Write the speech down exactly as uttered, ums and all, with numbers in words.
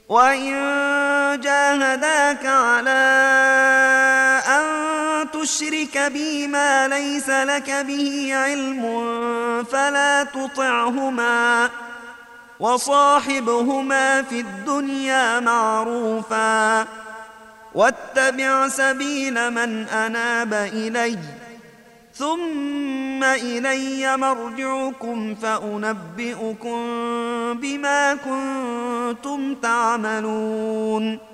وإن جاهداك على أن تشرك بي ما ليس لك به علم فلا تطعهما وصاحبهما في الدنيا معروفا واتبع سبيل من أناب إلي ثم إلي مرجعكم فأنبئكم بما كنتم تعملون